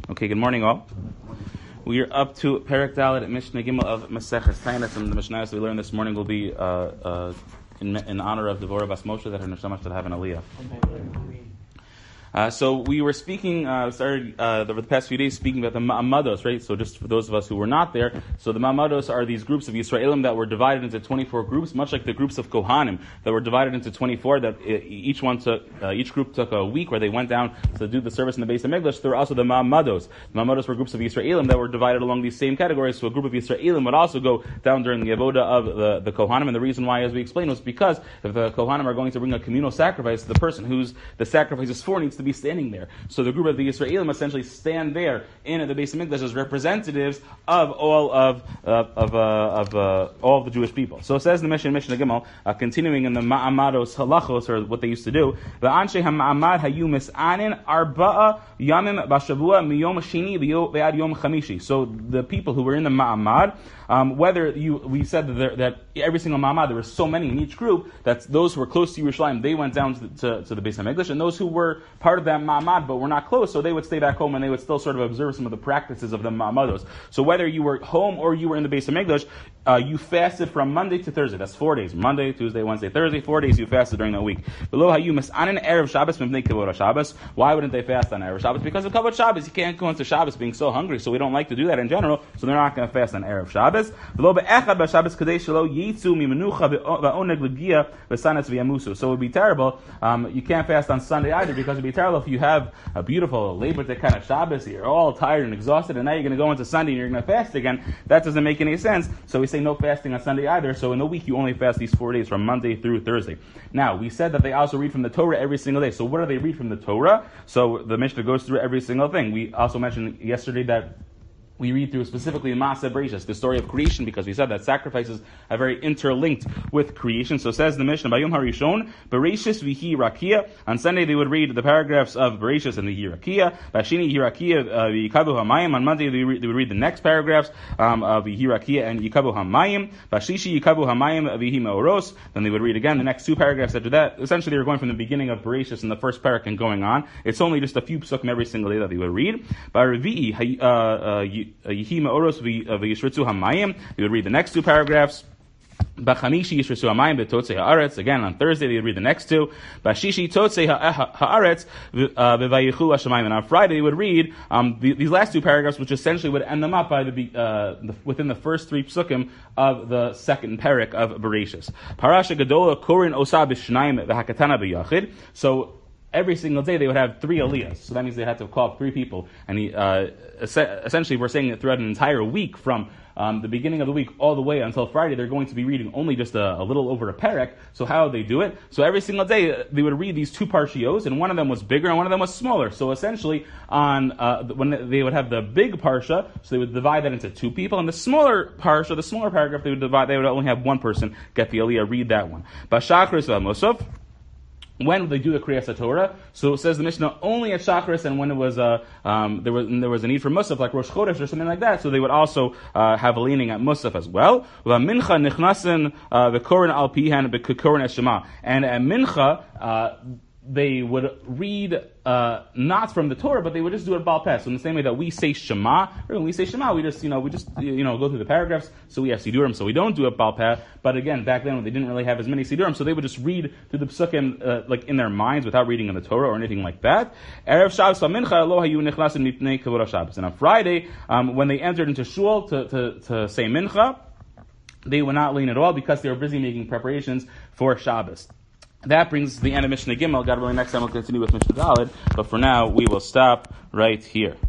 Okay, good morning all. We are up to Perek Dalet at Mishnah Gimel of Maseches Tainis, and the Mishnah we learned this morning will be in honor of Devorah Bas Moshe, that her neshama should have an aliyah. So we were speaking, over the past few days, speaking about the Ma'amados, right? So just for those of us who were not there, so the Ma'amados are these groups of Yisraelim that were divided into 24 groups, much like the groups of Kohanim that were divided into 24, that each group took a week where they went down to do the service in the Beis HaMikdash. There were also the Ma'amados. The Ma'amados were groups of Yisraelim that were divided along these same categories, so a group of Yisraelim would also go down during the Avodah of the Kohanim, and the reason why, as we explained, was because if the Kohanim are going to bring a communal sacrifice, the person whose the sacrifice is for needs to be standing there. So the group of the Yisraelim essentially stand there in the Beis HaMikdash as representatives of all of the Jewish people. So it says in the Mishnah Gimel, continuing in the Ma'amados halachos, or what they used to do, the Anshe HaMa'amad hayu mis'anin arba'a yamim b'shavua miyom shini v'ad yom chamishi. So the people who were in the Ma'amad, we said that every single Ma'amad, there were so many in each group, that those who were close to Yerushalayim, they went down to the Beis HaMikdash, and those who were part of that Ma'amad but were not close, so they would stay back home and they would still sort of observe some of the practices of the Ma'amados. So whether you were home or you were in the Beis HaMikdash, you fasted from Monday to Thursday. That's 4 days. Monday, Tuesday, Wednesday, Thursday. 4 days you fasted during that week. Why wouldn't they fast on Erev Shabbos? Because of Kavod Shabbos. You can't go into Shabbos being so hungry, so we don't like to do that in general, so they're not going to fast on Erev Shabbos. So it would be terrible. You can't fast on Sunday either, because it would be terrible if you have a beautiful Labor Day kind of Shabbos, you're all tired and exhausted, and now you're going to go into Sunday and you're going to fast again. That doesn't make any sense. So we say no fasting on Sunday either. So in the week you only fast these 4 days from Monday through Thursday. Now, we said that they also read from the Torah every single day. So what do they read from the Torah? So the Mishnah goes through every single thing. We also mentioned yesterday that we read through specifically Maaseh Bereishis, the story of creation, because we said that sacrifices are very interlinked with creation. So says the Mishnah, Bayom Harishon, Bereishis Vihi Rakia. On Sunday they would read the paragraphs of Bereishis and the Hirakia. Bashini Hirakia Yikabu Hamayim. On Monday they would read the next paragraphs of Hirakia and Yikabu Hamayim. Bashishi Yikabu Hamayim Vihi Meoros. Then they would read again the next two paragraphs after that. Essentially they were going from the beginning of Bereishis in the first parak and going on. It's only just a few psukim every single day that they would read. Yihi Me'oros v'yishritzu hamayim. You would read the next two paragraphs. B'chamishi yishritzu hamayim b'totzei haaretz. Again, on Thursday, they would read the next two. B'shishi totzei haaretz v'vayichu hashamayim. And on Friday, they would read these last two paragraphs, which essentially would end them up by within the first three psukim of the second parak of Bereishis. Parasha Gedola Korin Osa b'shnayim v'hakatana b'yachid. So every single day they would have 3 aliyahs. So that means they had to call up 3 people. And essentially we're saying that throughout an entire week, from the beginning of the week all the way until Friday, they're going to be reading only just a little over a perek. So how would they do it? So every single day they would read these 2 parshios, and one of them was bigger and one of them was smaller. So essentially when they would have the big parsha, so they would divide that into 2 people, and the smaller parsha, the smaller paragraph, they would only have 1 person get the aliyah, read that one. Bashachris v'musaf. When would they do the Kriyas HaTorah? So it says the Mishnah only at Shachris, and when it was there was a need for Musaf, like Rosh Chodesh or something like that, so they would also have a leaning at Musaf as well. Mincha nichnasin v'korin al pihan b'korin eshema. And at Mincha, they would read not from the Torah, but they would just do it Baal Peh. So in the same way that we say Shema, when we say Shema, we just go through the paragraphs. So we have Sidurim, so we don't do it Baal Peh. But again, back then when they didn't really have as many Sidurim, so they would just read through the Psukim like in their minds without reading in the Torah or anything like that. Erev Shabbos v'mincha lo hayu nichnasin mipnei kavod Shabbos. And on Friday, when they entered into Shul to say Mincha, they would not lean at all because they were busy making preparations for Shabbos. That brings us to the end of Mishnah Gimel. God willing, next time we'll continue with Mishnah Dalet. But for now, we will stop right here.